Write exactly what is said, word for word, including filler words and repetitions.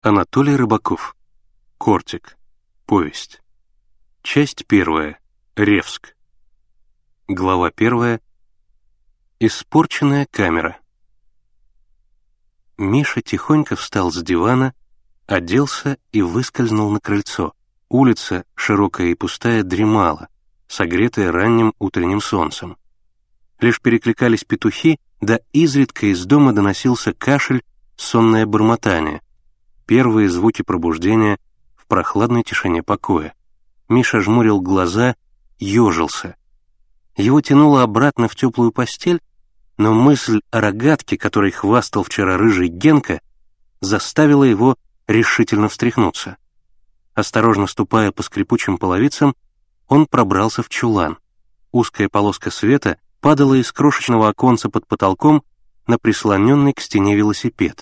Анатолий Рыбаков. Кортик. Повесть. Часть первая. Ревск. Глава первая. Испорченная камера. Миша тихонько встал с дивана, оделся и выскользнул на крыльцо. Улица, широкая и пустая, дремала, согретая ранним утренним солнцем. Лишь перекликались петухи, да изредка из дома доносился кашель, сонное бормотание. Первые звуки пробуждения в прохладной тишине покоя. Миша жмурил глаза, ежился. Его тянуло обратно в теплую постель, но мысль о рогатке, которой хвастал вчера рыжий Генка, заставила его решительно встряхнуться. Осторожно ступая по скрипучим половицам, он пробрался в чулан. Узкая полоска света падала из крошечного оконца под потолком на прислоненный к стене велосипед.